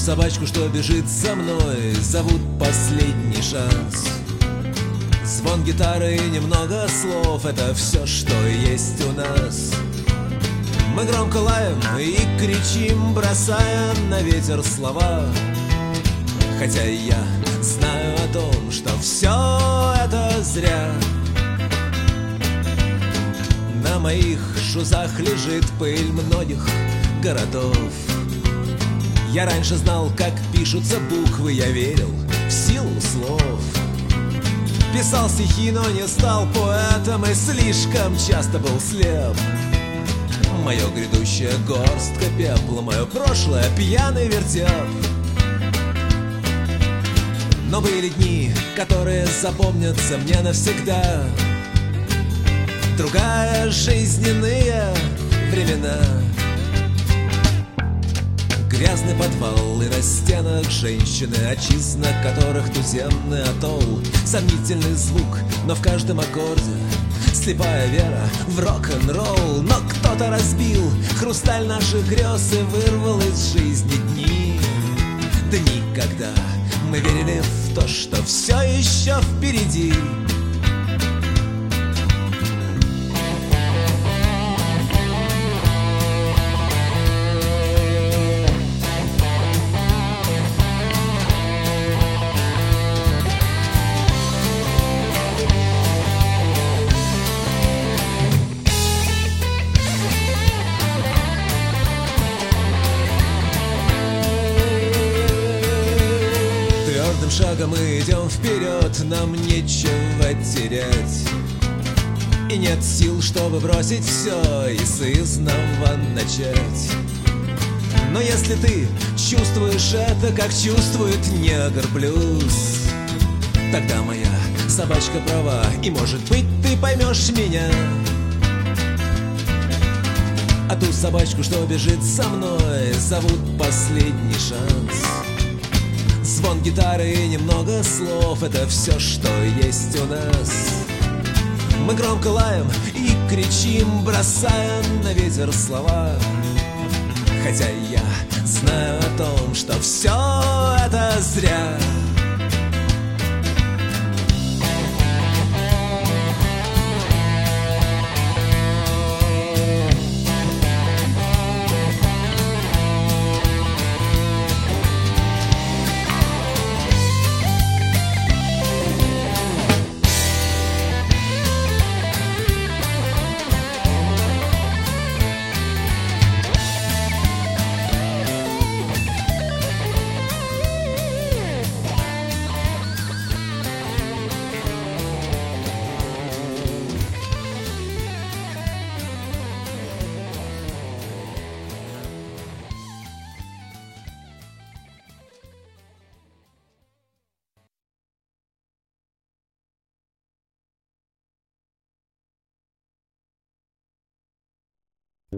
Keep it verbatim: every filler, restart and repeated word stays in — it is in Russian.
собачку, что бежит за мной, зовут последний шанс. Звон гитары и немного слов — это все, что есть у нас. Мы громко лаем и кричим, бросая на ветер слова. Хотя я знаю о том, что все это зря. На моих шузах лежит пыль многих городов. Я раньше знал, как пишутся буквы, я верил в силу слов. Писал стихи, но не стал поэтом и слишком часто был слеп. Мое грядущее горстка пепла, мое прошлое пьяный вертеп. Но были дни, которые запомнятся мне навсегда. Другая жизненные времена. Грязный подвал и на стенах женщины, отчизна которых туземный атолл. Сомнительный звук, но в каждом аккорде слепая вера в рок-н-ролл. Но кто-то разбил хрусталь наших грез и вырвал из жизни дни. Дни, когда мы верили в то, что все еще впереди. Шагом мы идем вперед, нам нечего терять. И нет сил, чтобы бросить все и сызнова начать. Но если ты чувствуешь это, как чувствует негр блюз, тогда моя собачка права, и может быть ты поймешь меня. А ту собачку, что бежит за мной, зовут последний шанс. Звон гитары и немного слов — это все, что есть у нас. Мы громко лаем и кричим, бросая на ветер слова. Хотя я знаю о том, что все это зря.